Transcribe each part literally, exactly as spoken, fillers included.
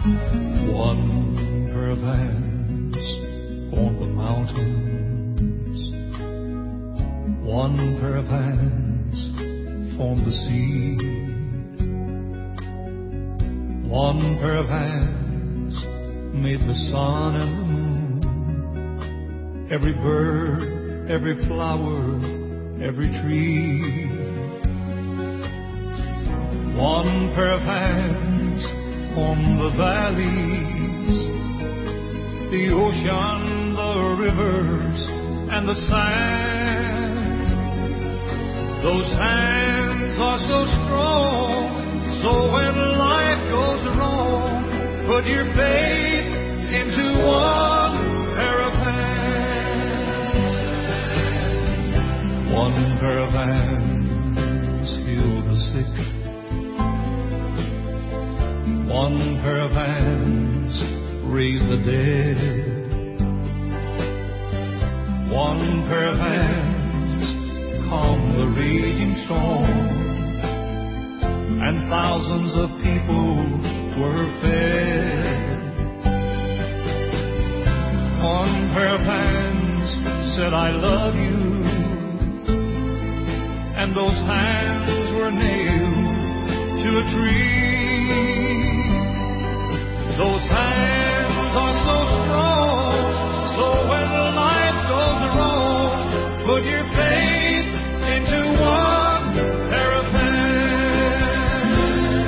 One pair of hands formed the mountains. One pair of hands formed the sea. One pair of hands made the sun and the moon, every bird, every flower, every tree. One pair of hands formed the valleys, the ocean, the rivers, and the sand. Those hands are so strong, so when life goes wrong, put your faith into one pair of hands. One pair of hands heal the sick. One pair of hands raise the dead. One pair of hands calm the raging storm, and thousands of people were fed. One pair of hands said, I love you, and those hands were nailed to a tree. Those hands are so strong, so when life goes wrong, put your faith into one pair of hands.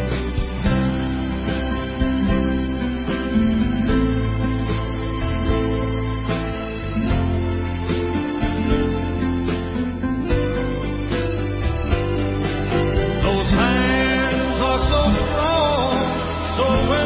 Those hands are so strong, so when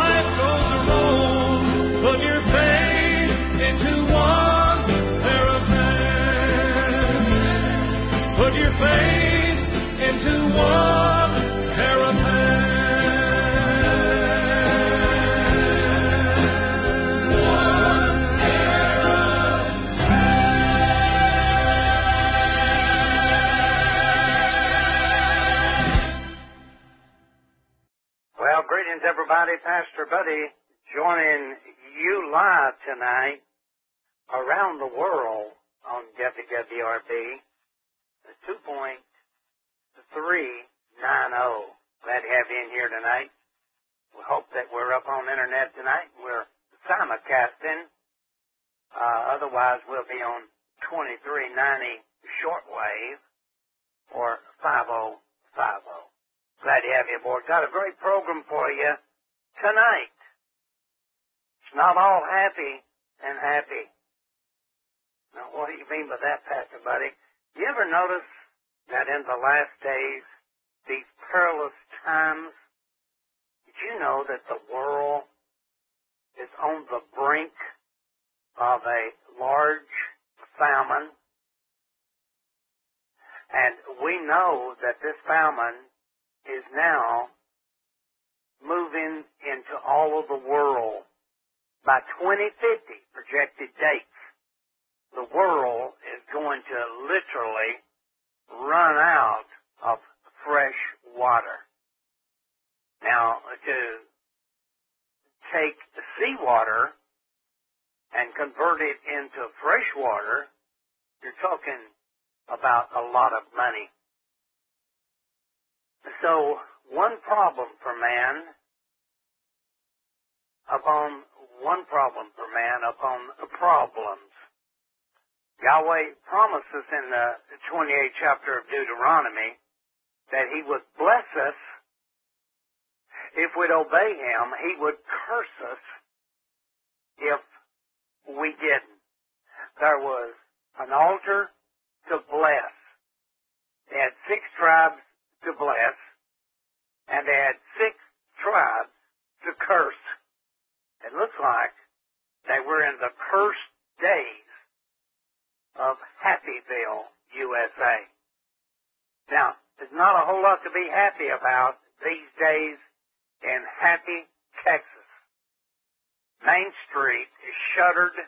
everybody, Pastor Buddy joining you live tonight around the world on W W R B two point three ninety. Glad to have you in here tonight. We hope that we're up on the internet tonight. We're simulcasting. Uh, otherwise, we'll be on twenty-three ninety shortwave or five oh five oh. Glad to have you aboard. Got a great program for you tonight. It's not all happy and happy. Now, what do you mean by that, Pastor Buddy? You ever notice that in the last days, these perilous times, did you know that the world is on the brink of a large famine? And we know that this famine is now moving into all of the world. By twenty fifty, projected dates, the world is going to literally run out of fresh water. Now, to take seawater and convert it into fresh water, you're talking about a lot of money. So, one problem for man upon one problem for man upon problems. Yahweh promises in the twenty-eighth chapter of Deuteronomy that he would bless us if we'd obey him. He would curse us if we didn't. There was an altar to bless. They had six tribes to bless, and they had six tribes to curse. It looks like they were in the cursed days of Happyville, U S A. Now, there's not a whole lot to be happy about these days in Happy, Texas. Main Street is shuttered,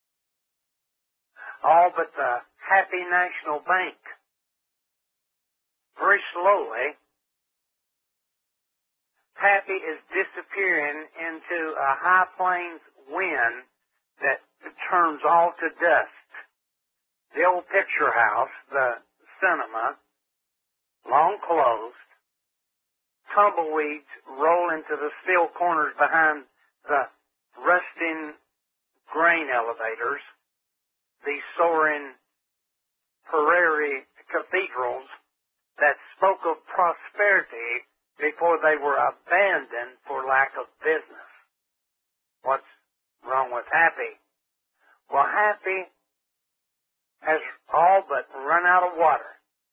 all but the Happy National Bank. Very slowly, Happy is disappearing into a high plains wind that turns all to dust. The old picture house, the cinema, long closed. Tumbleweeds roll into the still corners behind the rusting grain elevators. These soaring prairie cathedrals that spoke of prosperity before they were abandoned for lack of business. What's wrong with Happy? Well, Happy has all but run out of water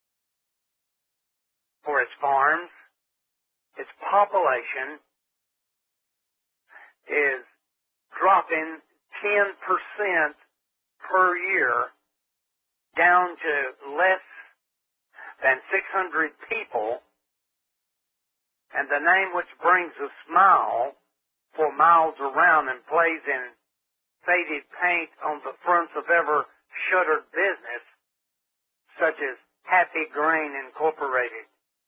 for its farms. Its population is dropping ten percent per year down to less than six hundred people, and the name which brings a smile for miles around and plays in faded paint on the fronts of ever shuttered business, such as Happy Grain Incorporated.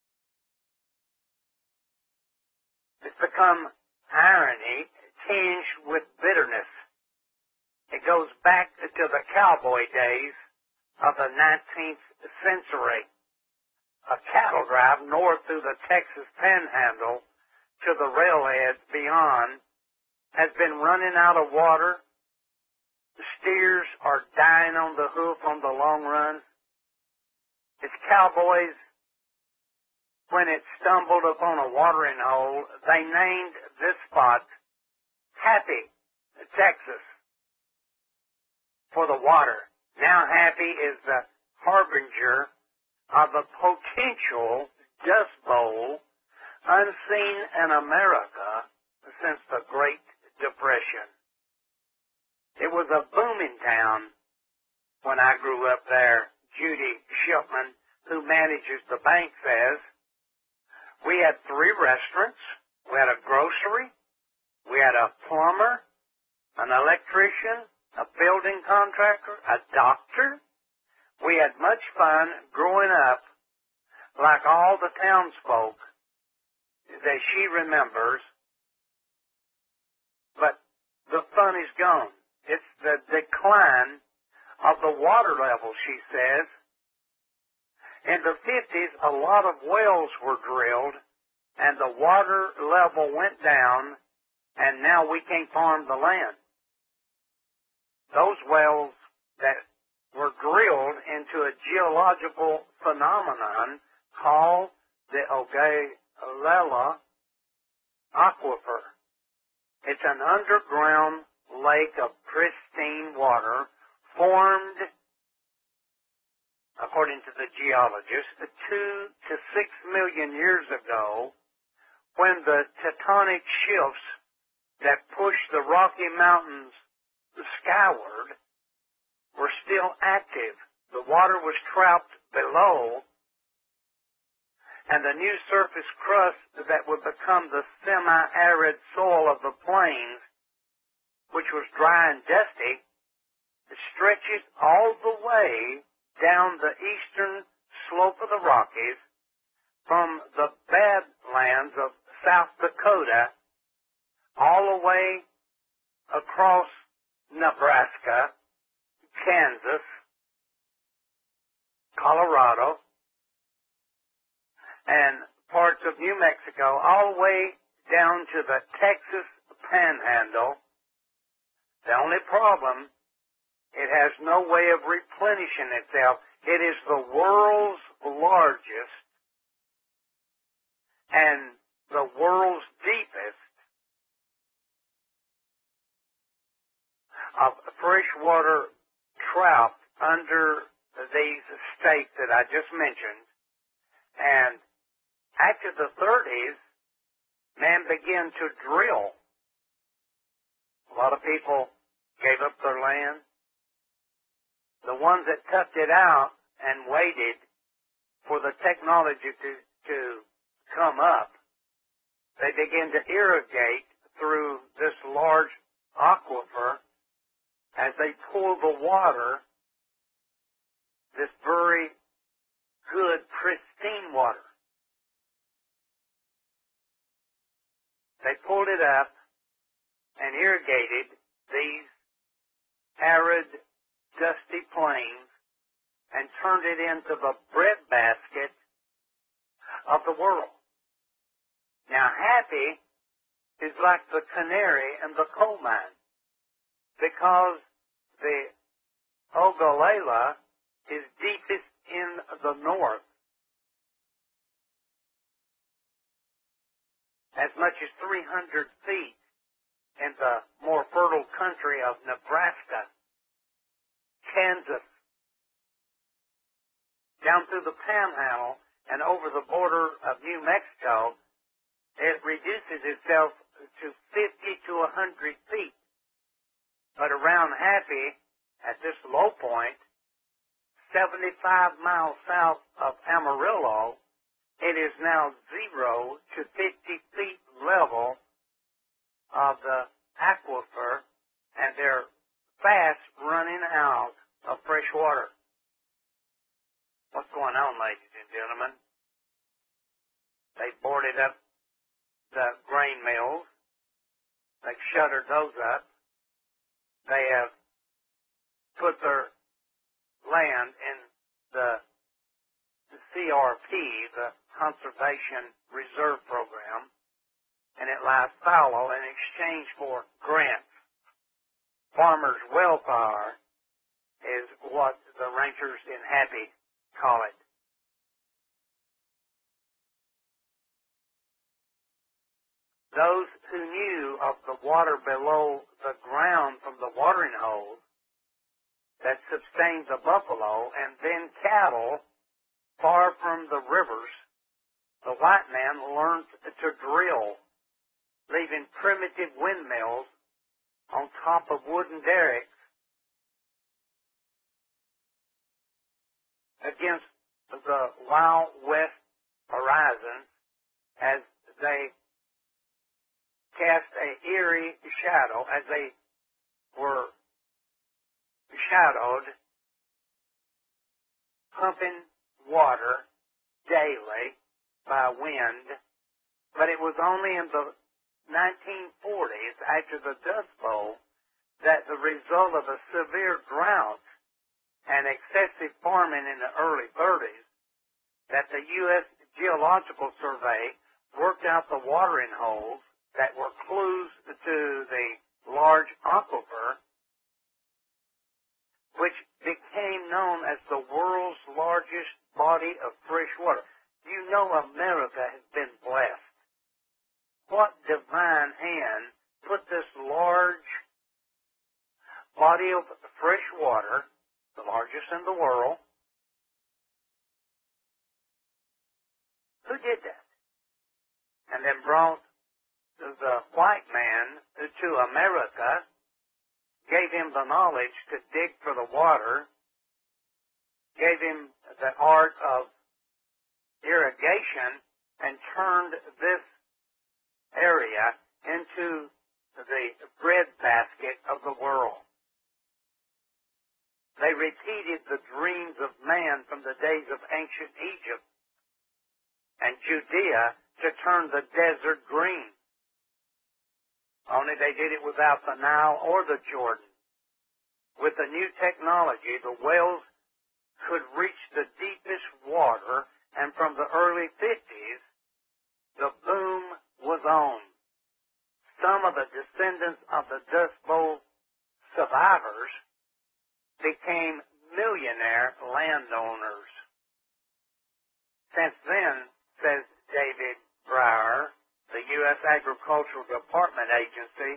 It's become irony tinged with bitterness. It goes back to the cowboy days of the nineteenth century. A cattle drive north through the Texas Panhandle to the railheads beyond has been running out of water. The steers are dying on the hoof on the long run. It's cowboys, when it stumbled upon a watering hole, they named this spot Happy, Texas, for the water. Now Happy is the harbinger of a potential dust bowl unseen in America since the Great Depression. It was a booming town when I grew up there. Judy Shipman, who manages the bank, says, we had three restaurants, we had a grocery, we had a plumber, an electrician, a building contractor, a doctor. We had much fun growing up like all the townsfolk that she remembers, but the fun is gone. It's the decline of the water level, she says. In the fifties, a lot of wells were drilled, and the water level went down, and now we can't farm the land. Those wells that were drilled into a geological phenomenon called the Ogallala Aquifer. It's an underground lake of pristine water formed, according to the geologists, two to six million years ago, when the tectonic shifts that pushed the Rocky Mountains skyward were still active. The water was trapped below, and the new surface crust that would become the semi-arid soil of the plains, which was dry and dusty, stretches all the way down the eastern slope of the Rockies from the Badlands of South Dakota all the way across Nebraska, Kansas, Colorado, and parts of New Mexico, all the way down to the Texas Panhandle. The only problem, it has no way of replenishing itself. It is the world's largest and the world's deepest of freshwater trout under these states that I just mentioned. And after the thirties, man began to drill. A lot of people gave up their land. The ones that tucked it out and waited for the technology to, to come up, they began to irrigate through this large aquifer as they pull the water, this very good, pristine water. They pulled it up and irrigated these arid, dusty plains and turned it into the breadbasket of the world. Now, Happy is like the canary in the coal mine because the Ogallala is deepest in the north, as much as three hundred feet in the more fertile country of Nebraska, Kansas, down through the Panhandle and over the border of New Mexico. It reduces itself to fifty to one hundred feet. But around Happy, at this low point, seventy-five miles south of Amarillo, it is now zero to fifty feet level of the aquifer, and they're fast running out of fresh water. What's going on, ladies and gentlemen? They boarded up the grain mills. They've shuttered those up. They have put their land in the C R P, the Conservation Reserve Program, and it lies fallow in exchange for grants. Farmers' welfare is what the ranchers in Happy call it. Those who knew of the water below the ground from the watering holes that sustained the buffalo and then cattle far from the rivers, the white man learned to drill, leaving primitive windmills on top of wooden derricks against the Wild West horizon as they cast an eerie shadow, as they were shadowed, pumping water daily by wind. But it was only in the nineteen forties, after the Dust Bowl, that the result of a severe drought and excessive farming in the early thirties, that the U S Geological Survey worked out the watering holes that were clues to the large aquifer, which became known as the world's largest body of fresh water. You know America has been blessed. What divine hand put this large body of fresh water, the largest in the world? Who did that? And then brought the white man to America, gave him the knowledge to dig for the water, gave him the art of irrigation, and turned this area into the breadbasket of the world. They repeated the dreams of man from the days of ancient Egypt and Judea to turn the desert green. Only they did it without the Nile or the Jordan. With the new technology, the wells could reach the deepest water, and from the early fifties, the boom was on. Some of the descendants of the Dust Bowl survivors became millionaire landowners. Since then, says David Breyer, the U S Agricultural Department agency,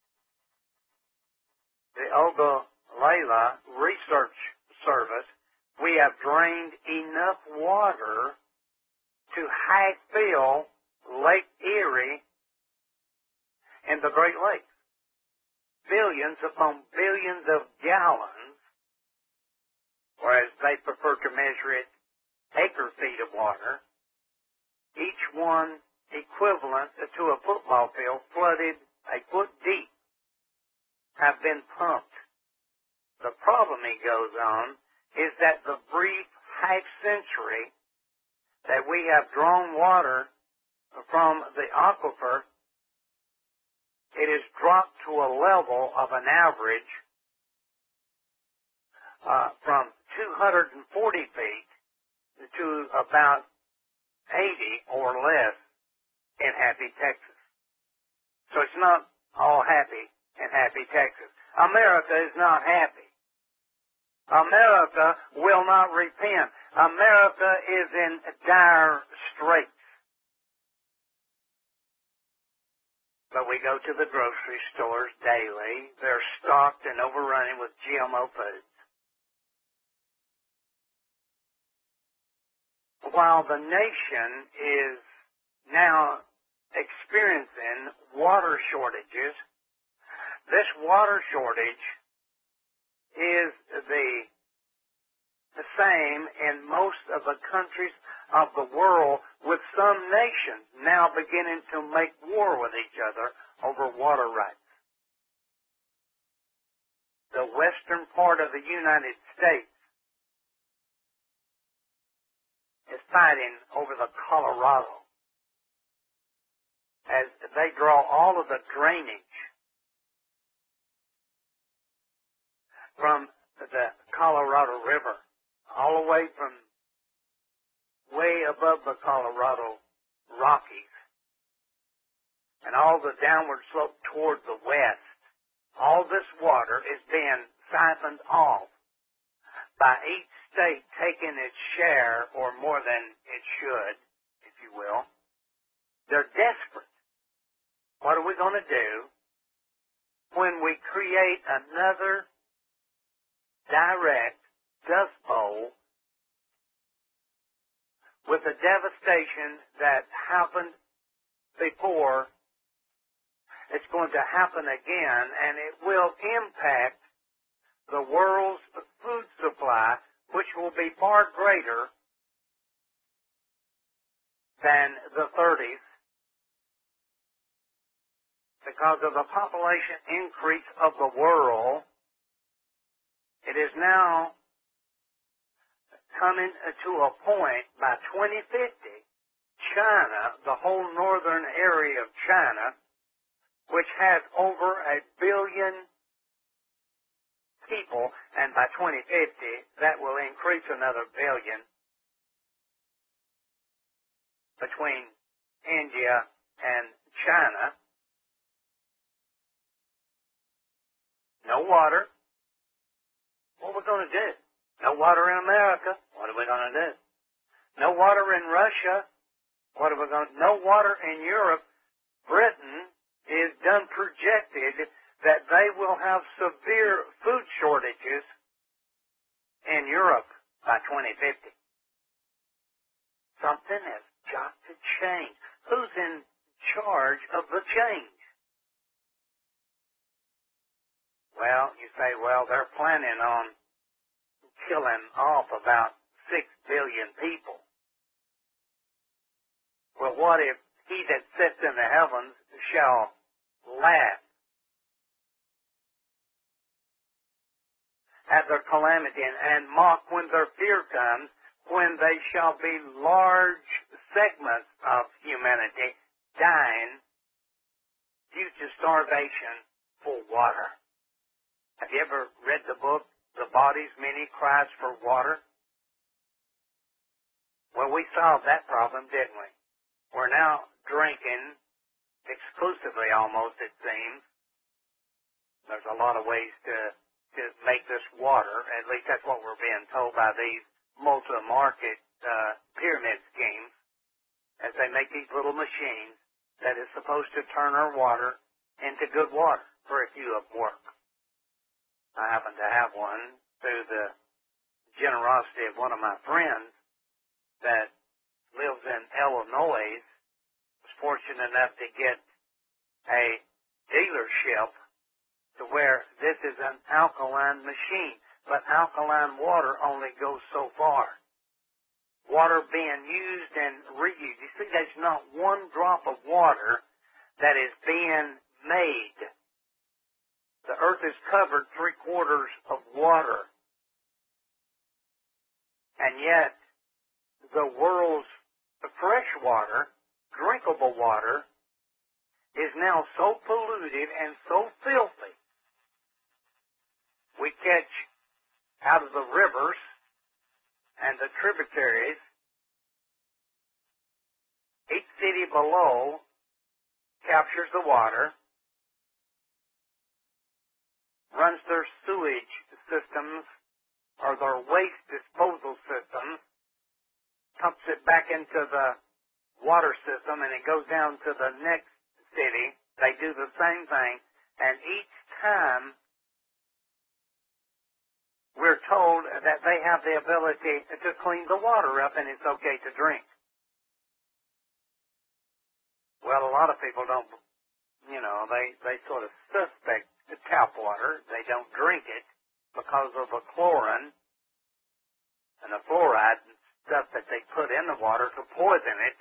the Ogallala Research Service, we have drained enough water to high-fill Lake Erie and the Great Lakes. Billions upon billions of gallons, whereas they prefer to measure it acre-feet of water, each one equivalent to a football field flooded a foot deep, have been pumped. The problem, he goes on, is that the brief half century that we have drawn water from the aquifer it has dropped to a level of an average uh, from two hundred forty feet to about eighty or less in Happy, Texas. So it's not all happy in Happy, Texas. America is not happy. America will not repent. America is in dire straits. But we go to the grocery stores daily. They're stocked and overrunning with G M O foods. While the nation is now experiencing water shortages, this water shortage is the, the same in most of the countries of the world, with some nations now beginning to make war with each other over water rights. The western part of the United States is fighting over the Colorado as they draw all of the drainage from the Colorado River, all the way from way above the Colorado Rockies, and all the downward slope toward the west. All this water is being siphoned off by each state taking its share, or more than it should, if you will. They're desperate. What are we going to do when we create another direct dust bowl with the devastation that happened before? It's going to happen again, and it will impact the world's food supply, which will be far greater than the thirties because of the population increase of the world. It is now coming to a point by twenty fifty, China, the whole northern area of China, which has over a billion people, and by twenty fifty, that will increase another billion between India and China. No water. What are we going to do? No water in America. What are we going to do? No water in Russia. What are we going to do? No water in Europe. Britain is done projected that they will have severe food shortages in Europe by twenty fifty. Something has got to change. Who's in charge of the change? Well, you say, well, they're planning on killing off about six billion people. Well, what if he that sits in the heavens shall laugh at their calamity and, and mock when their fear comes, when they shall be large segments of humanity dying due to starvation for water. Have you ever read the book, The Body's Many Cries for Water? Well, we solved that problem, didn't we? We're now drinking exclusively, almost, it seems. There's a lot of ways to, to make this water. At least that's what we're being told by these multi-market uh, pyramid schemes, as they make these little machines that is supposed to turn our water into good water for if you have work. I happen to have one through the generosity of one of my friends that lives in Illinois. Was fortunate enough to get a dealership to where this is an alkaline machine, but alkaline water only goes so far. Water being used and reused. You see, there's not one drop of water that is being made. The earth is covered three quarters of water. And yet, the world's fresh water, drinkable water, is now so polluted and so filthy. We catch out of the rivers and the tributaries. Each city below captures the water, runs their sewage systems or their waste disposal systems, pumps it back into the water system, and it goes down to the next city. They do the same thing, and each time we're told that they have the ability to clean the water up and it's okay to drink. Well, a lot of people don't, you know, they, they sort of suspect the tap water. They don't drink it because of the chlorine and the fluoride and stuff that they put in the water to poison it.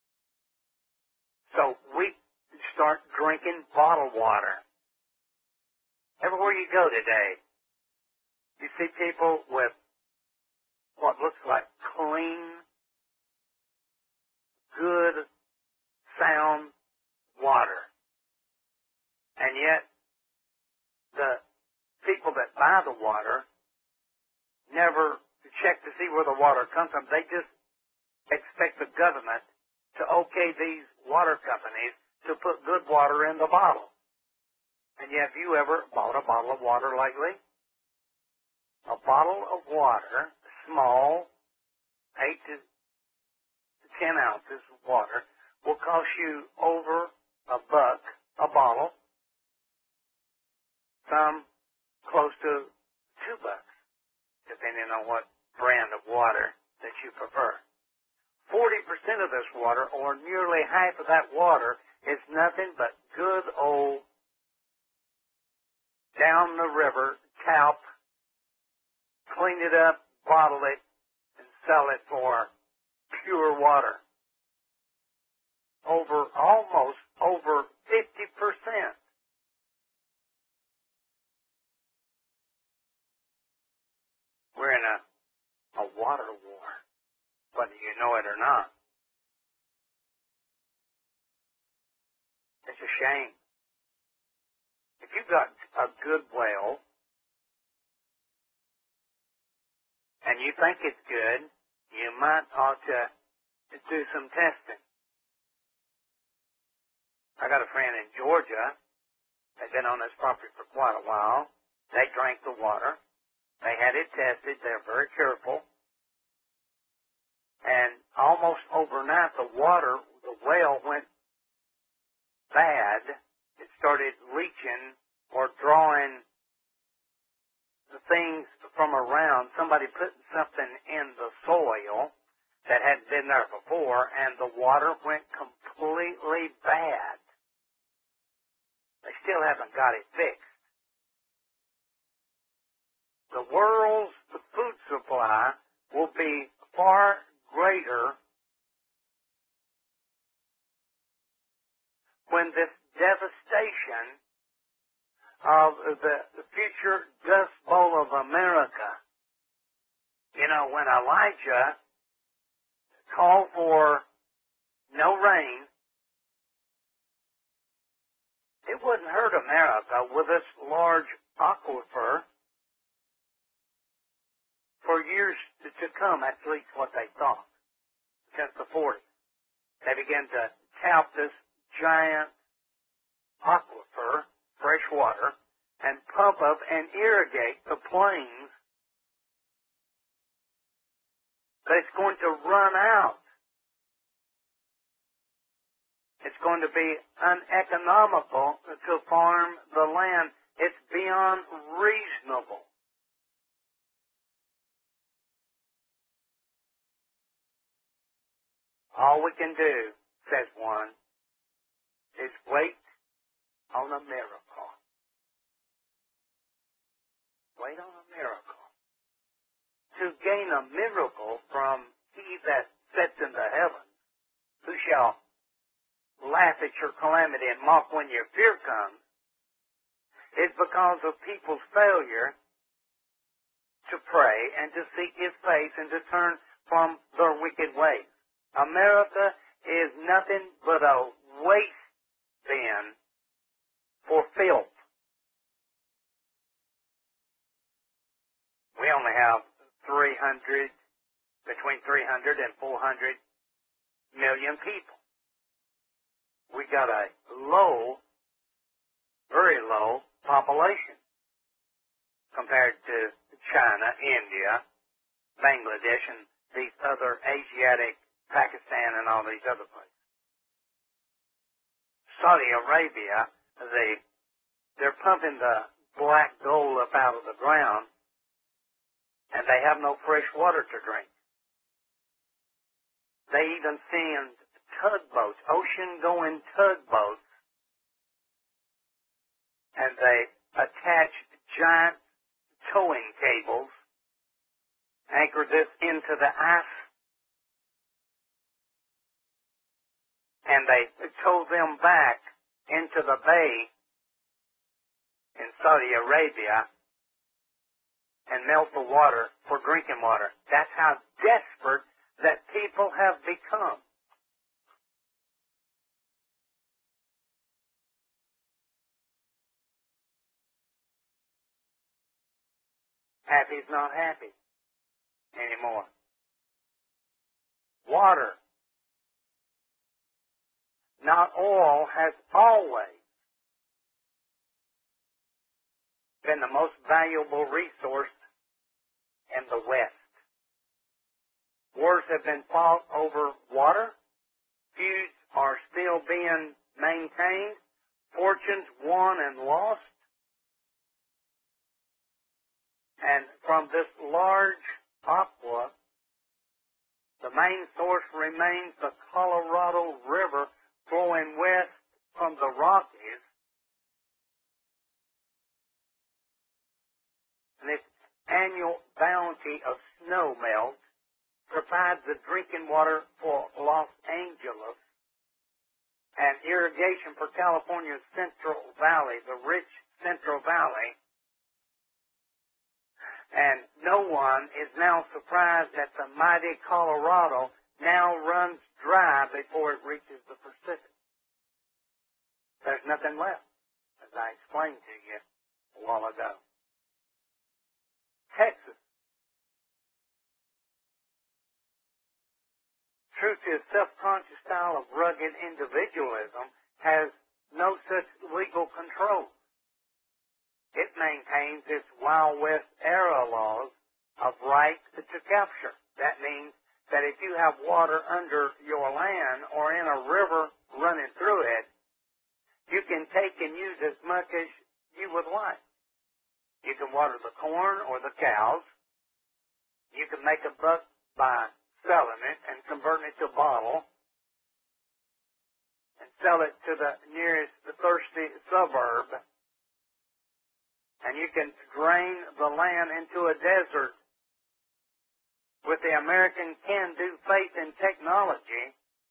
So we start drinking bottled water. Everywhere you go today, you see people with what looks like clean, good, sound water. And yet, the people that buy the water never check to see where the water comes from. They just expect the government to okay these water companies to put good water in the bottle. And yet, have you ever bought a bottle of water lately? A bottle of water, small, eight to ten ounces of water, will cost you over a buck a bottle, some close to two bucks, depending on what brand of water that you prefer. Forty percent of this water, or nearly half of that water, is nothing but good old down the river tap, clean it up, bottle it, and sell it for pure water. Over, almost over fifty percent. We're in a, a water war, whether you know it or not. It's a shame. If you've got a good well, and you think it's good, you might ought to do some testing. I got a friend in Georgia. They've been on this property for quite a while. They drank the water. They had it tested. They're very careful. And almost overnight, the water, the well went bad. It started leaching or drawing the things from around, somebody putting something in the soil that hadn't been there before, and the water went completely bad. They still haven't got it fixed. The world's food supply will be far greater when this devastation of the, the future Dust Bowl of America. You know, when Elijah called for no rain, it wouldn't hurt America with this large aquifer for years to, to come, at least what they thought, since the forties. They began to tap this giant aquifer, fresh water, and pump up and irrigate the plains. But it's going to run out. It's going to be uneconomical to farm the land. It's beyond reasonable. All we can do, says one, is wait on a miracle. Wait on a miracle. To gain a miracle from he that sits in the heavens, who shall laugh at your calamity and mock when your fear comes, is because of people's failure to pray and to seek his face and to turn from their wicked ways. America is nothing but a waste been for filth. We only have three hundred, between three hundred and four hundred million people. We got a low, very low population compared to China, India, Bangladesh, and these other Asiatic, Pakistan, and all these other places. Saudi Arabia, they, they're pumping the black gold up out of the ground, and they have no fresh water to drink. They even send tugboats, ocean-going tugboats, and they attach giant towing cables, anchor this into the ice, and they tow them back into the bay in Saudi Arabia and melt the water for drinking water. That's how desperate that people have become. Happy's not happy anymore. Water, not oil, has always been the most valuable resource in the West. Wars have been fought over water. Feuds are still being maintained. Fortunes won and lost. And from this large aqua, the main source remains the Colorado River flowing west from the Rockies. And its annual bounty of snow melt provides the drinking water for Los Angeles and irrigation for California's Central Valley, the rich Central Valley. And no one is now surprised that the mighty Colorado now runs dry before it reaches the Pacific. There's nothing left, as I explained to you a while ago. Texas. True to its self-conscious style of rugged individualism, has no such legal control. It maintains its Wild West era laws of right to capture. That means that if you have water under your land or in a river running through it, you can take and use as much as you would like. You can water the corn or the cows. You can make a buck by selling it and converting it to a bottle and sell it to the nearest the thirsty suburb. And you can drain the land into a desert. With the American can-do faith in technology,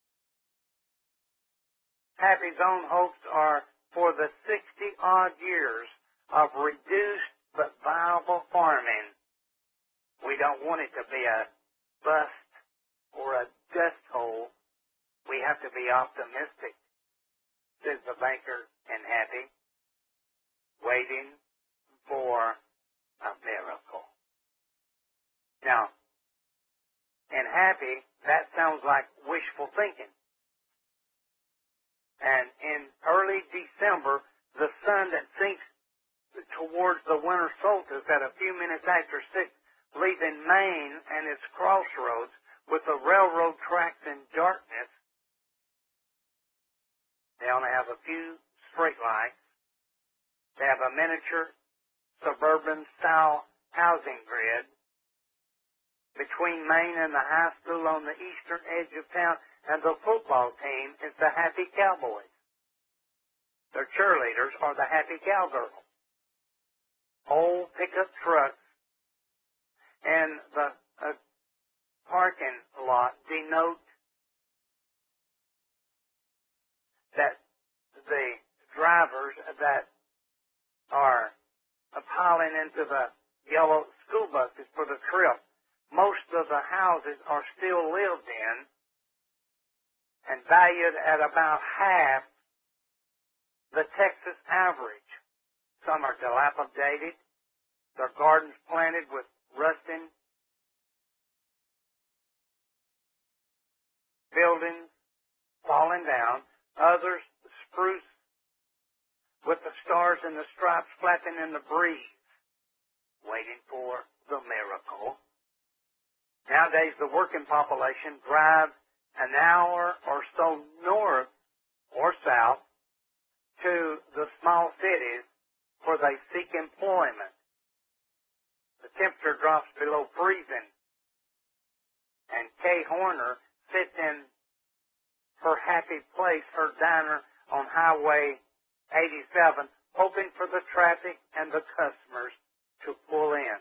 Happy's own hopes are for the sixty-odd years of reduced but viable farming. We don't want it to be a bust or a dust hole. We have to be optimistic, says the banker in Happy, waiting for a miracle. Now, in Happy, that sounds like wishful thinking. And in early December, the sun that sinks towards the winter solstice at a few minutes after six, leaving Maine and its crossroads with the railroad tracks in darkness. They only have a few street lights. They have a miniature suburban-style housing grid between Maine and the high school on the eastern edge of town, and the football team is the Happy Cowboys. Their cheerleaders are the Happy Cowgirls. Old pickup trucks and the uh, parking lot denote that the drivers that are piling into the yellow school buses for the trip. Most of the houses are still lived in and valued at about half the Texas average. Some are dilapidated, their gardens planted with rusting buildings falling down, others spruce with the stars and the stripes flapping in the breeze, waiting for the miracle. Nowadays, the working population drives an hour or so north or south to the small cities where they seek employment. The temperature drops below freezing, and Kay Horner sits in her happy place, her diner on Highway eighty-seven, hoping for the traffic and the customers to pull in.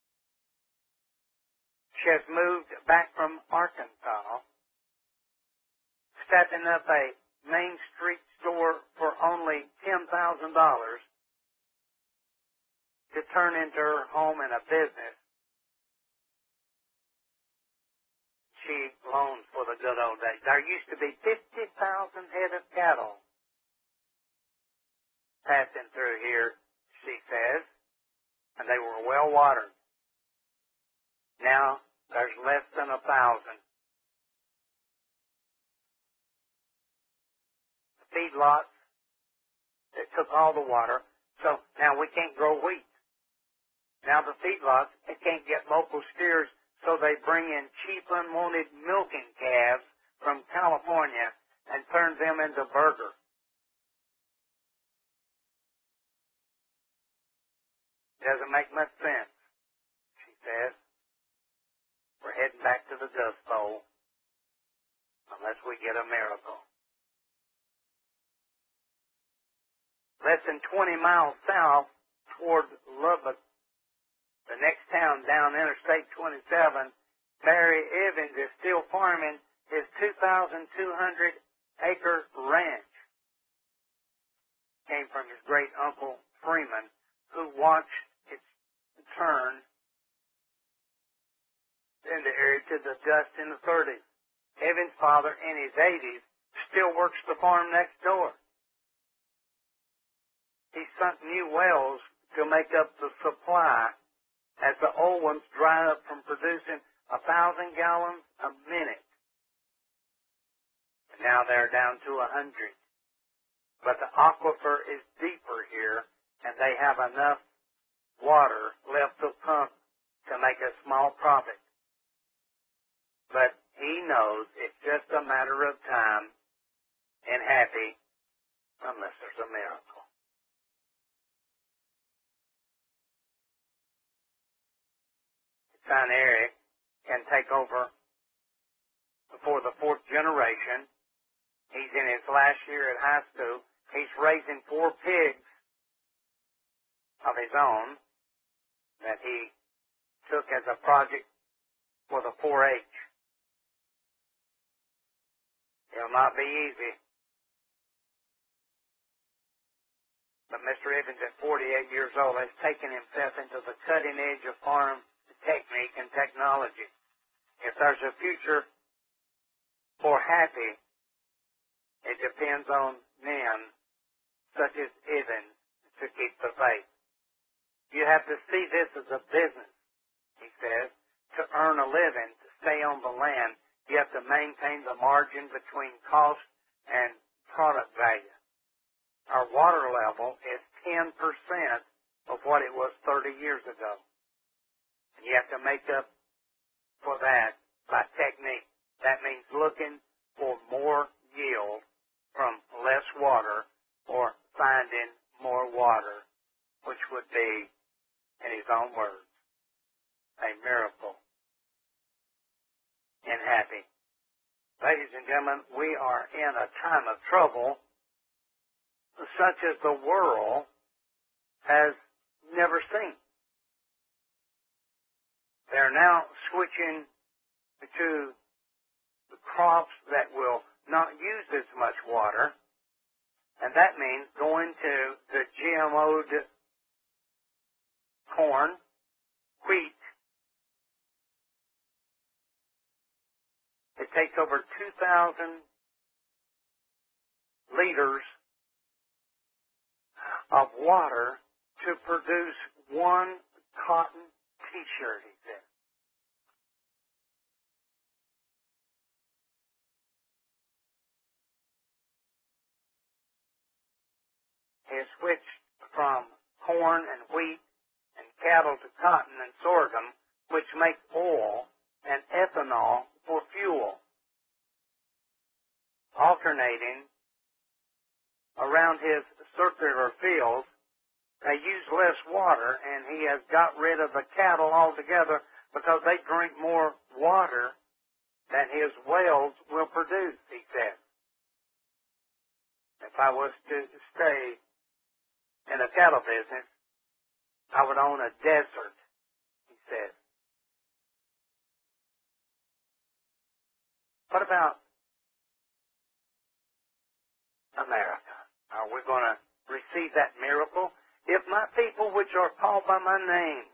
She has moved back from Arkansas, stepping up a Main Street store for only ten thousand dollars to turn into her home and a business. She longs for the good old days. There used to be fifty thousand head of cattle passing through here, she says, and they were well watered. Now there's less than a thousand. Feedlots that took all the water, so now we can't grow wheat. Now the feedlots, they can't get local steers, so they bring in cheap, unwanted milking calves from California and turn them into burger. Doesn't make much sense, she says. We're heading back to the Dust Bowl unless we get a miracle. Less than twenty miles south toward Lubbock, the next town down Interstate twenty-seven, Barry Evans is still farming his two thousand two hundred acre ranch. Came from his great uncle Freeman, who watched its turn in the area to the dust in the thirties. Evans' father, in his eighties, still works the farm next door. He sunk new wells to make up the supply as the old ones dry up from producing a thousand gallons a minute. And now they're down to a hundred. But the aquifer is deeper here, and they have enough water left to pump to make a small profit. But he knows it's just a matter of time and happy unless there's a miracle. Son Eric can take over for the fourth generation. He's in his last year at high school. He's raising four pigs of his own that he took as a project for the four H. It'll not be easy. But Mister Evans, at forty-eight years old, has taken himself into the cutting edge of farm technique and technology. If there's a future for happy, it depends on men such as Evans to keep the faith. You have to see this as a business, he says. To earn a living, to stay on the land, you have to maintain the margin between cost and product value. Our water level is ten percent of what it was thirty years ago. And you have to make up for that by technique. That means looking for more yield from less water or finding more water, which would be, in his own words, a miracle and happy. Ladies and gentlemen, we are in a time of trouble such as the world has never seen. They're now switching to the crops that will not use as much water, and that means going to the G M O'd corn, wheat. It takes over two thousand liters of water to produce one cotton T-shirt, he said. He has switched from corn and wheat and cattle to cotton and sorghum, which make oil and ethanol for fuel, alternating around his circular fields. They use less water, and he has got rid of the cattle altogether because they drink more water than his wells will produce, he said. If I was to stay in the cattle business, I would own a desert, he said. What about America? Are we going to receive that miracle? If my people which are called by my name,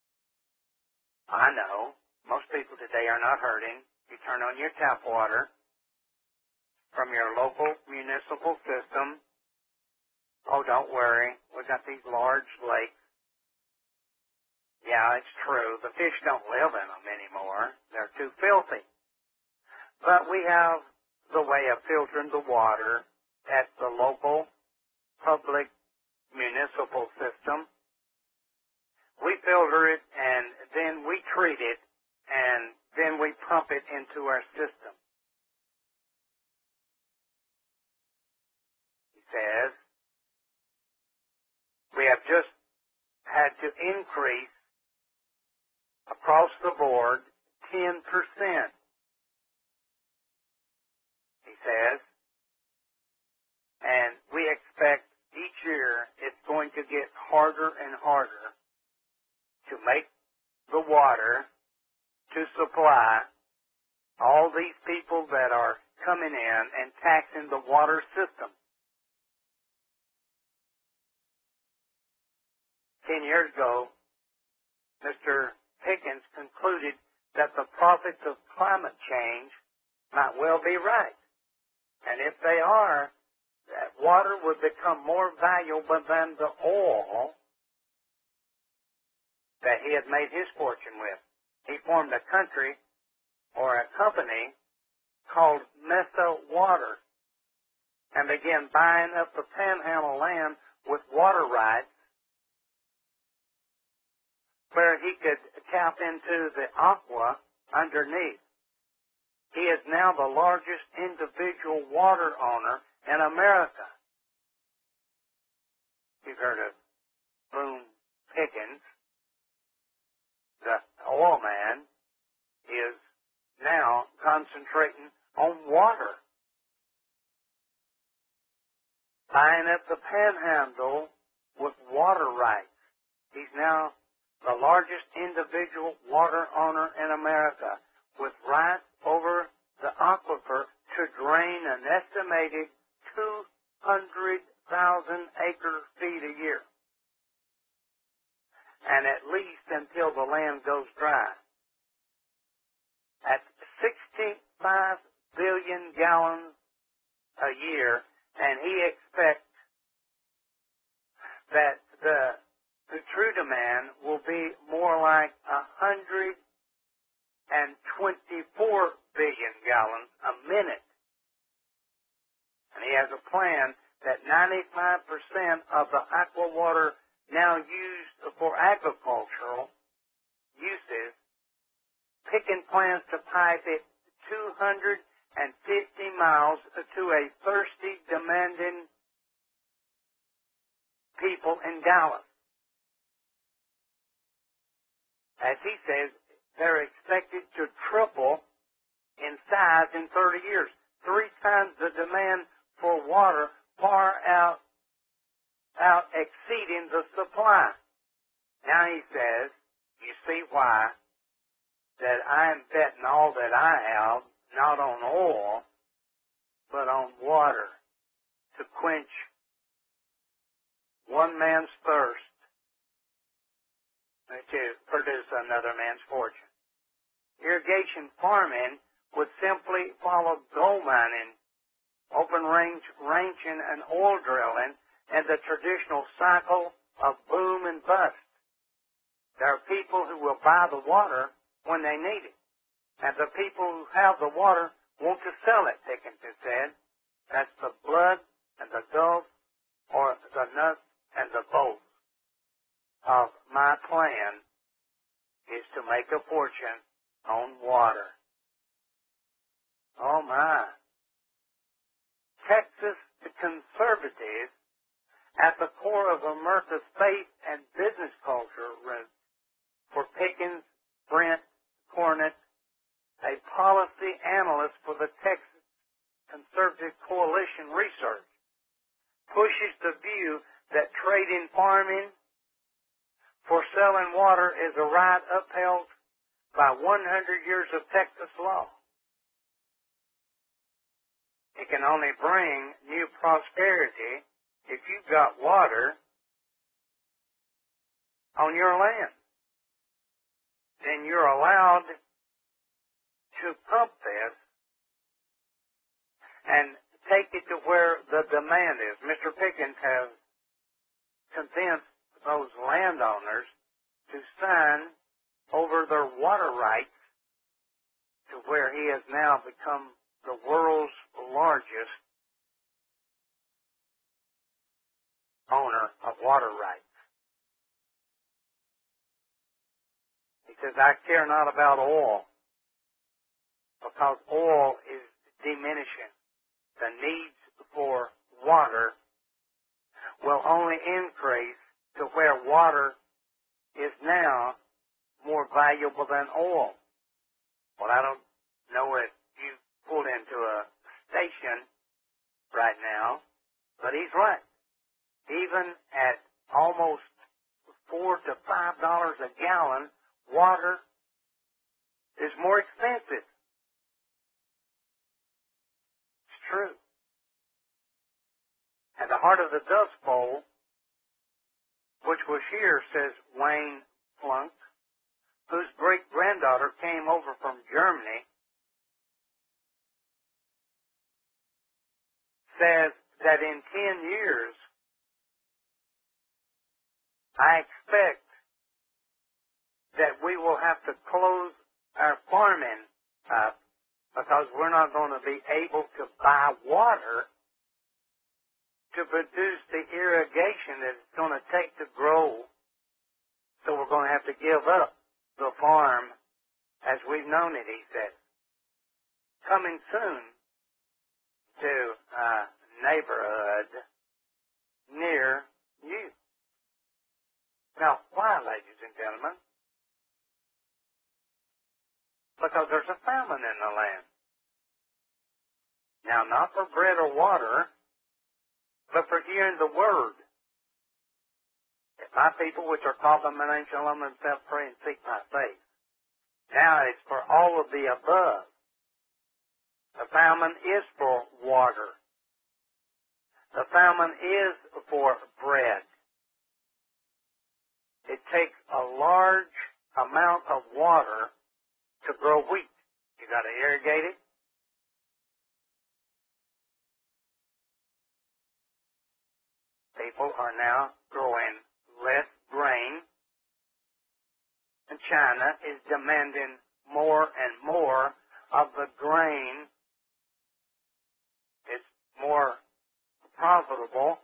I know most people today are not hurting. You turn on your tap water from your local municipal system. Oh, don't worry. We've got these large lakes. Yeah, it's true. The fish don't live in them anymore. They're too filthy. But we have the way of filtering the water at the local public municipal system. We filter it, and then we treat it, and then we pump it into our system. He says, we have just had to increase across the board ten percent. He says, and we expect each year it's going to get harder and harder to make the water to supply all these people that are coming in and taxing the water system. Ten years ago, Mister Pickens concluded that the prophets of climate change might well be right. And if they are, that water would become more valuable than the oil that he had made his fortune with. He formed a country or a company called Mesa Water and began buying up the panhandle land with water rights where he could tap into the aqua underneath. He is now the largest individual water owner in America. You've heard of Boone Pickens. The oil man is now concentrating on water, buying up the panhandle with water rights. He's now the largest individual water owner in America, with rights over the aquifer to drain an estimated two hundred thousand acre feet a year, and at least until the land goes dry. At sixty-five billion gallons a year, and he expects that the, the true demand will be more like one hundred twenty-four billion gallons a minute. And he has a plan that ninety-five percent of the aqua water now used for agricultural uses, Pickens plans to pipe it two hundred fifty miles to a thirsty, demanding people in Dallas. As he says, they're expected to triple in size in thirty years, three times the demand for water, far out, out exceeding the supply. Now he says, you see why that I'm betting all that I have, not on oil, but on water to quench one man's thirst to produce another man's fortune. Irrigation farming would simply follow gold mining, open range ranching, and oil drilling, in the traditional cycle of boom and bust. There are people who will buy the water when they need it. And the people who have the water want to sell it, Pickens has said. That's the blood and the gulf, or the nuts and the bolts of my plan is to make a fortune on water. Oh my. Texas conservatives at the core of America's faith and business culture for Pickens, Brent Cornett, a policy analyst for the Texas Conservative Coalition Research, pushes the view that trading farming for selling water is a right upheld by one hundred years of Texas law. It can only bring new prosperity if you've got water on your land. Then you're allowed to pump this and take it to where the demand is. Mister Pickens has convinced those landowners to sign over their water rights to where he has now become the world's largest owner of water rights. He says, I care not about oil, because oil is diminishing. The needs for water will only increase to where water is now more valuable than oil. Well, I don't know if you pulled into a station right now, but he's right. Even at almost four to five dollars a gallon, water is more expensive. It's true. At the heart of the Dust Bowl, which was here, says Wayne Plunk, whose great-granddaughter came over from Germany, says that in ten years, I expect that we will have to close our farming up because we're not going to be able to buy water to produce the irrigation that it's going to take to grow. So we're going to have to give up the farm as we've known it, he says. Coming soon to a neighborhood near you. Now, why, ladies and gentlemen? Because there's a famine in the land. Now, not for bread or water, but for hearing the word. If my people which are called by my name shall humble themselves, pray and seek my face. Now it's for all of the above. The famine is for water. The famine is for bread. It takes a large amount of water to grow wheat. You got to irrigate it. People are now growing less grain, and China is demanding more and more of the grain. It's more profitable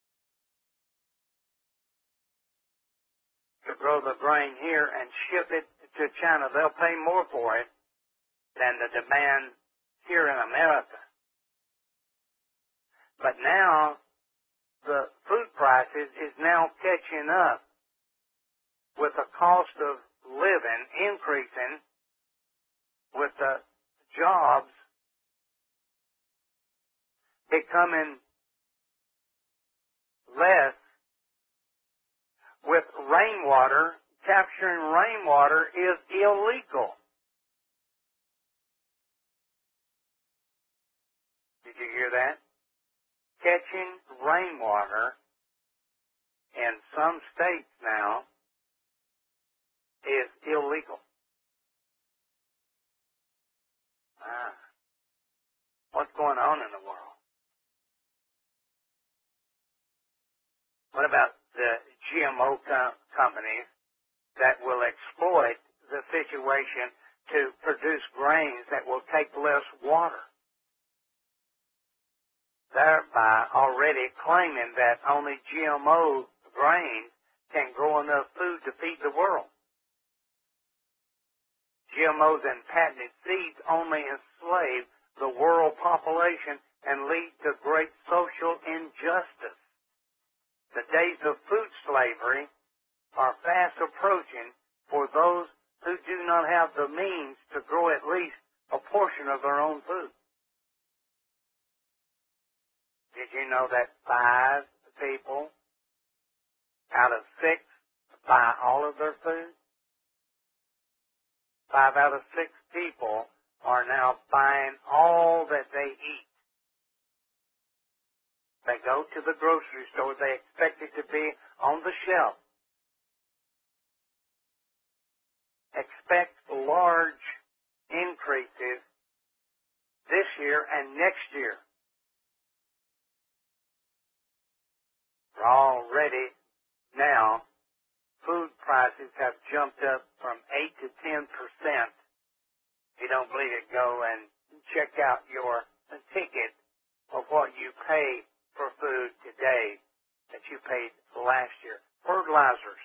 to grow the grain here and ship it to China. They'll pay more for it than the demand here in America. But now, the food prices is now catching up with the cost of living increasing, with the jobs becoming less, with rainwater. Capturing rainwater is illegal. Did you hear that? Catching rainwater in some states now is illegal. Ah, what's going on in the world? What about the G M O co- companies that will exploit the situation to produce grains that will take less water, thereby already claiming that only G M O grains can grow enough food to feed the world? G M Os and patented seeds only enslave the world population and lead to great social injustice. The days of food slavery are fast approaching for those who do not have the means to grow at least a portion of their own food. Did you know that five people out of six buy all of their food? Five out of six people are now buying all that they eat. They go to the grocery store, they expect it to be on the shelf. Expect large increases this year and next year. Already now, food prices have jumped up from eight to ten percent. If you don't believe it, go and check out your ticket of what you pay for food today that you paid last year. Fertilizers.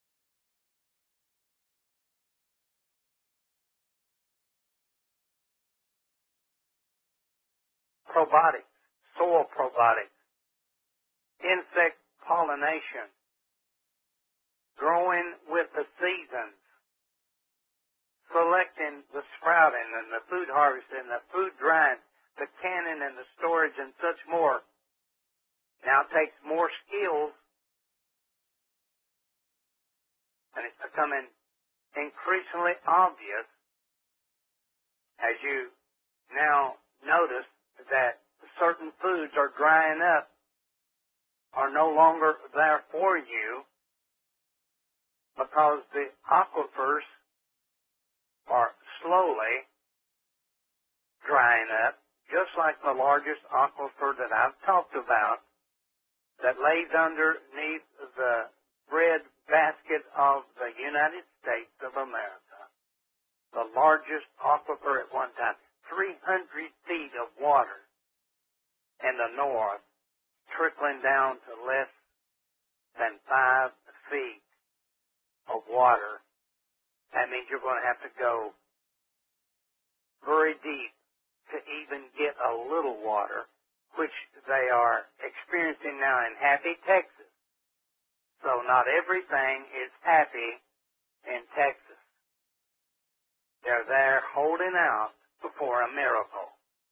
Probiotics. Soil probiotics. Insect pollination. Growing with the seasons. Selecting the sprouting and the food harvesting, the food drying, the canning and the storage and such more. Now takes more skills, and it's becoming increasingly obvious as you now notice that certain foods are drying up, are no longer there for you because the aquifers are slowly drying up, just like the largest aquifer that I've talked about that lays underneath the bread basket of the United States of America. The largest aquifer at one time. three hundred feet of water in the north, trickling down to less than five feet of water. That means you're going to have to go very deep to even get a little water, which they are experiencing now in Happy, Texas. So not everything is happy in Texas. They're there holding out for a miracle.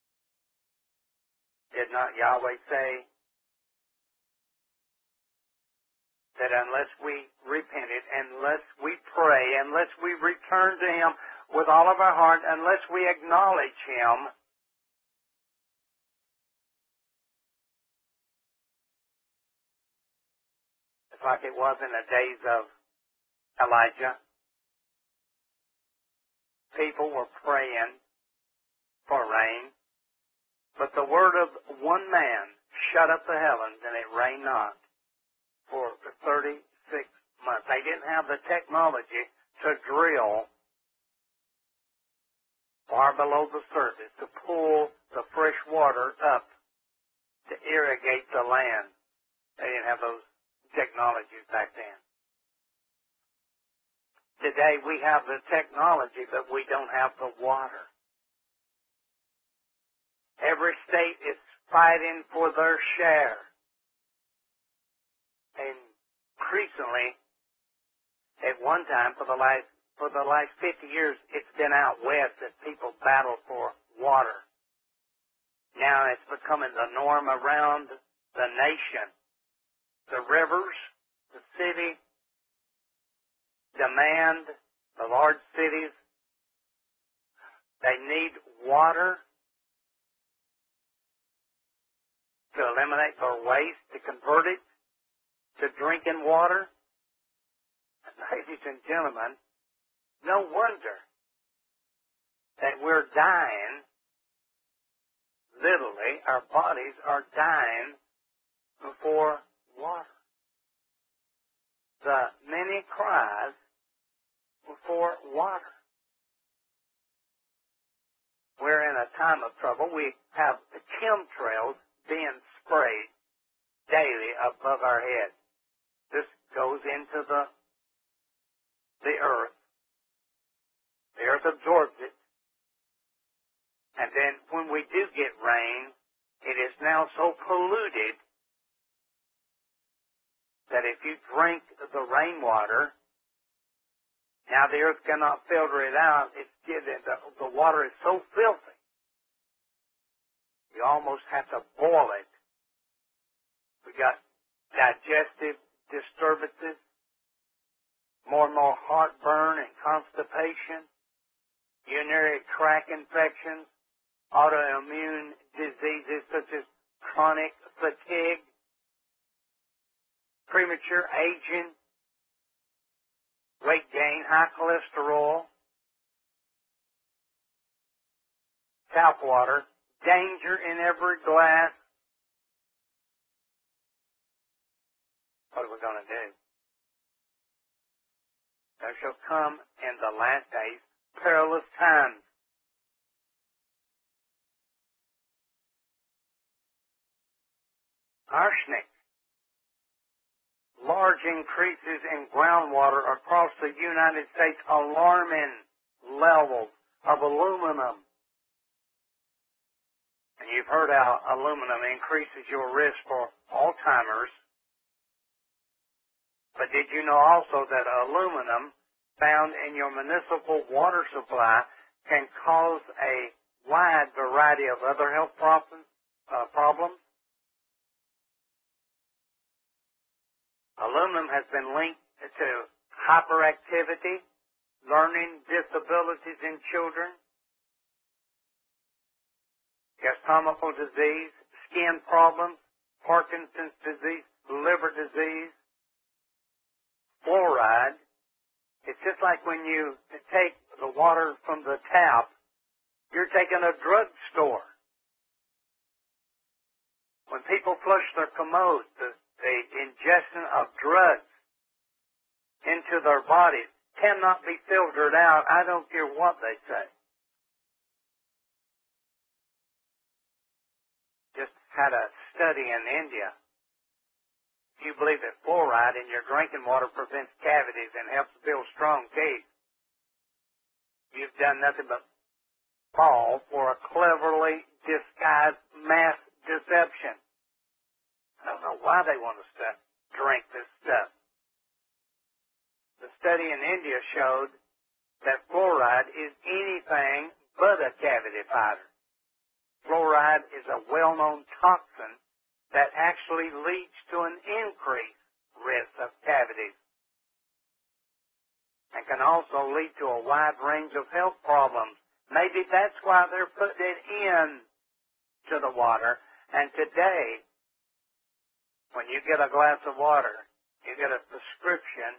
Did not Yahweh say that unless we repented, unless we pray, unless we return to Him with all of our heart, unless we acknowledge Him, it's like it was in the days of Elijah. People were praying for rain, but the word of one man shut up the heavens and it rained not for thirty-six months. They didn't have the technology to drill far below the surface to pull the fresh water up to irrigate the land. They didn't have those technologies back then. Today we have the technology, but we don't have the water. Every state is fighting for their share. And increasingly, at one time for the last for the last fifty years, it's been out west that people battle for water. Now it's becoming the norm around the nation. The rivers, the city, demand, the large cities, they need water to eliminate their waste, to convert it to drinking water. And ladies and gentlemen, no wonder that we're dying. Literally, our bodies are dying for water. the many cries for water. We're in a time of trouble. We have chemtrails being sprayed daily above our head. This goes into the, the earth. The earth absorbs it. And then when we do get rain, it is now so polluted that if you drink the rainwater, now the earth cannot filter it out. It's getting, the, the water is so filthy, you almost have to boil it. We got digestive disturbances, more and more heartburn and constipation, urinary tract infections, autoimmune diseases such as chronic fatigue, premature aging, weight gain, high cholesterol, tap water, danger in every glass. What are we going to do? There shall come in the last days perilous times. Arsenic. Large increases in groundwater across the United States, alarming levels of aluminum. And you've heard how aluminum increases your risk for Alzheimer's. But did you know also that aluminum found in your municipal water supply can cause a wide variety of other health problems? Uh, problems? Aluminum has been linked to hyperactivity, learning disabilities in children, gastrointestinal disease, skin problems, Parkinson's disease, liver disease, fluoride. It's just like when you take the water from the tap, you're taking a drugstore. When people flush their commode, the, the ingestion of drugs into their bodies cannot be filtered out. I don't care what they say. Just had a study in India. If you believe that fluoride in your drinking water prevents cavities and helps build strong teeth, you've done nothing but fall for a cleverly disguised mass deception. I don't know why they want us to drink this stuff. The study in India showed that fluoride is anything but a cavity fighter. Fluoride is a well-known toxin that actually leads to an increased risk of cavities and can also lead to a wide range of health problems. Maybe that's why they're putting it in to the water. And today, when you get a glass of water, you get a prescription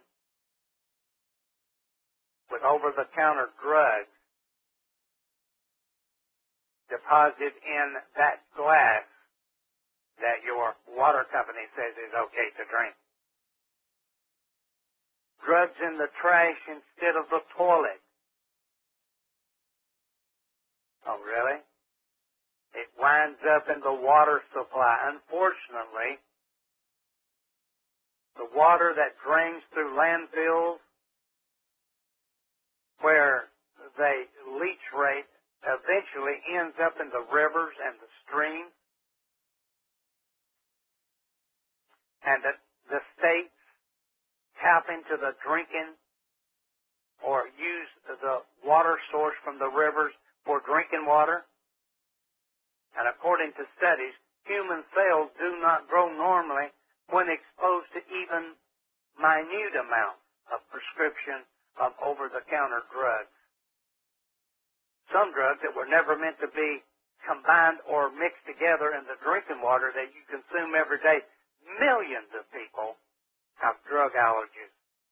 with over-the-counter drugs deposited in that glass that your water company says is okay to drink. Drugs in the trash instead of the toilet. Oh, really? It winds up in the water supply. Unfortunately, the water that drains through landfills where the leach rate eventually ends up in the rivers and the streams. And the, the states tap into the drinking or use the water source from the rivers for drinking water. And according to studies, human cells do not grow normally when exposed to even minute amounts of prescription of over-the-counter drugs. Some drugs that were never meant to be combined or mixed together in the drinking water that you consume every day. Millions of people have drug allergies.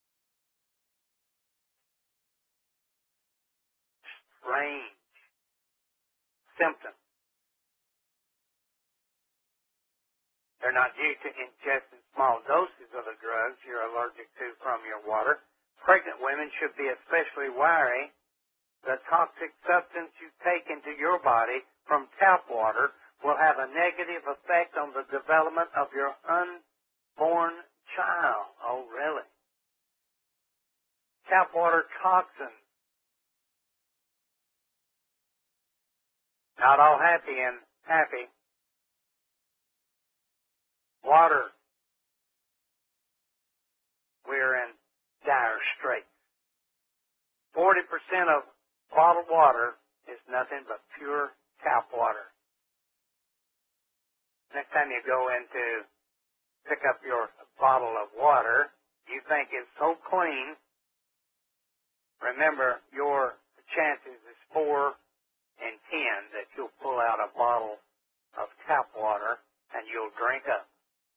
Strange symptoms They're not due to ingesting small doses of the drugs you're allergic to from your water. Pregnant women should be especially wary. The toxic substance you take into your body from tap water will have a negative effect on the development of your unborn child. Oh, really? Tap water toxins. Not all happy and happy. Water. We're in dire straits. forty percent of bottled water is nothing but pure tap water. Next time you go in to pick up your bottle of water, you think it's so clean. Remember, your chances is four in ten that you'll pull out a bottle of tap water and you'll drink up.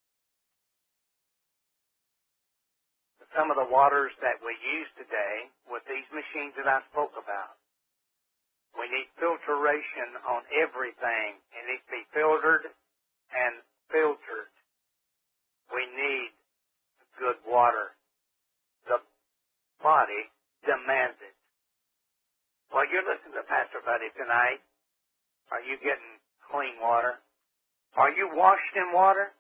Some of the waters that we use today with these machines that I spoke about, we need filtration on everything. It needs to be filtered and filtered. We need good water. The body demands it. Well, you're listening to Pastor Buddy tonight. Are you getting clean water? Are you washed in water?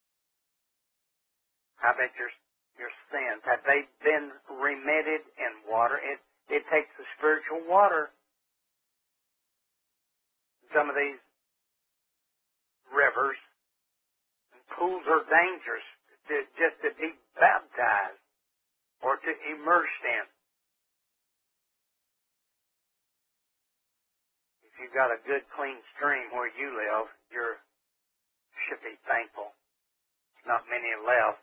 I bet your your sins, have they been remitted in water? It it takes the spiritual water. Some of these rivers and pools are dangerous to, just to be baptized or to immerse in. If you've got a good, clean stream where you live, you should be thankful. There's not many left.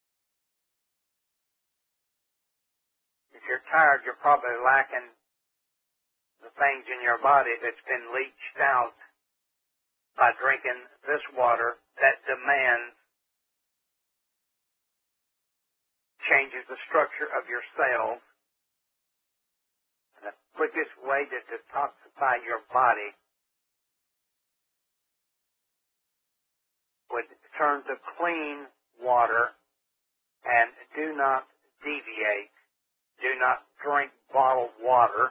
If you're tired, you're probably lacking the things in your body that's been leached out by drinking this water that demands, changes the structure of your cells. And the quickest way to detoxify your body would turn to clean water and do not deviate. Do not drink bottled water.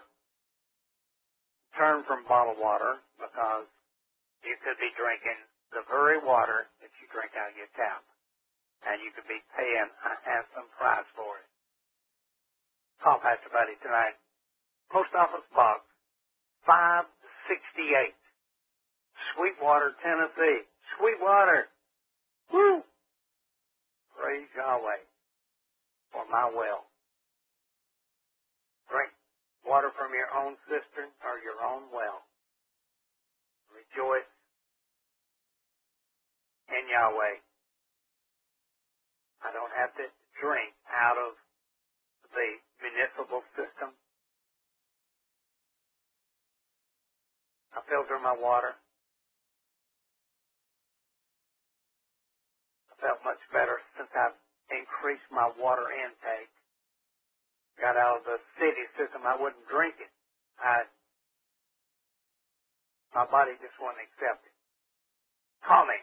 Turn from bottled water because you could be drinking the very water that you drink out of your tap. And you could be paying a handsome price for it. Call Pastor Buddy tonight. Post Office Box five sixty-eight, Sweetwater, Tennessee. Sweetwater. Woo! Praise Yahweh for my well. Drink water from your own cistern or your own well. Rejoice in Yahweh. I don't have to drink out of the municipal system. I filter my water. I felt much better since I've increased my water intake. Got out of the city system. I wouldn't drink it. I, my body just wouldn't accept it. Call me.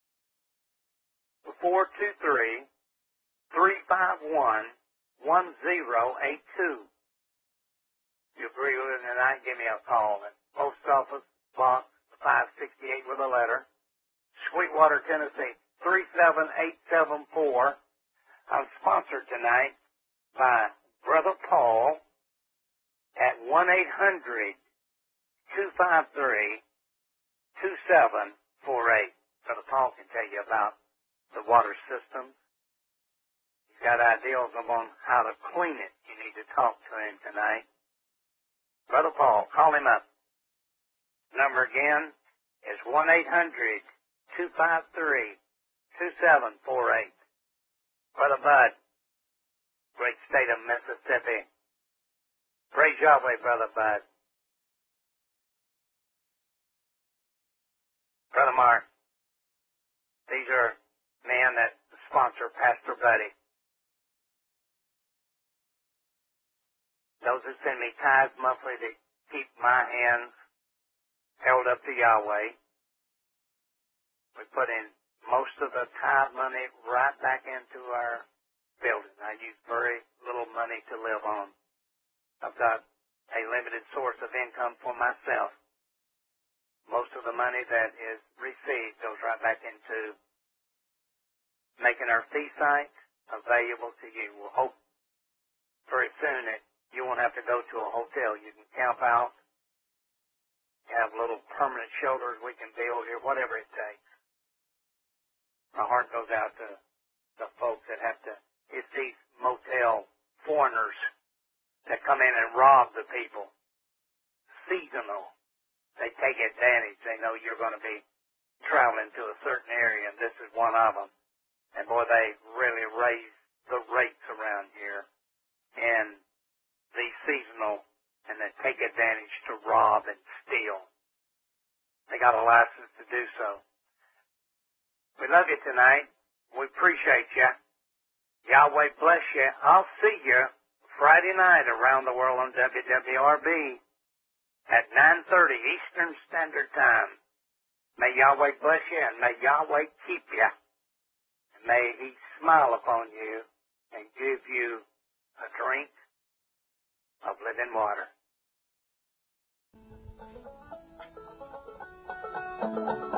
four two three, three five one, one zero eight two. If you agree with it tonight, give me a call. At Post Office Box five sixty-eight with a letter. Sweetwater, Tennessee, three seven eight seven four. I'm sponsored tonight by Brother Paul at one eight hundred, two five three, two seven four eight. Brother Paul can tell you about the water system. He's got ideas on how to clean it. You need to talk to him tonight. Brother Paul, call him up. Number again is one eight hundred, two five three, two seven four eight. Brother Bud, great state of Mississippi. Praise Yahweh, Brother Bud. Brother Mark, these are men that sponsor Pastor Buddy. Those that send me tithes monthly to keep my hands held up to Yahweh. We put in most of the tithe money right back into our building. I use very little money to live on. I've got a limited source of income for myself. Most of the money that is received goes right back into making our fee site available to you. We'll hope very soon that you won't have to go to a hotel. You can camp out, have little permanent shelters we can build here, whatever it takes. My heart goes out to the folks that have to, it's these motel foreigners that come in and rob the people. Seasonal. They take advantage. They know you're going to be traveling to a certain area, and this is one of them. And boy, they really raise the rates around here. And these seasonal, and they take advantage to rob and steal. They got a license to do so. We love you tonight. We appreciate you. Yahweh bless you. I'll see you Friday night around the world on W W R B at nine thirty Eastern Standard Time. May Yahweh bless you and may Yahweh keep you. And may He smile upon you and give you a drink of living water.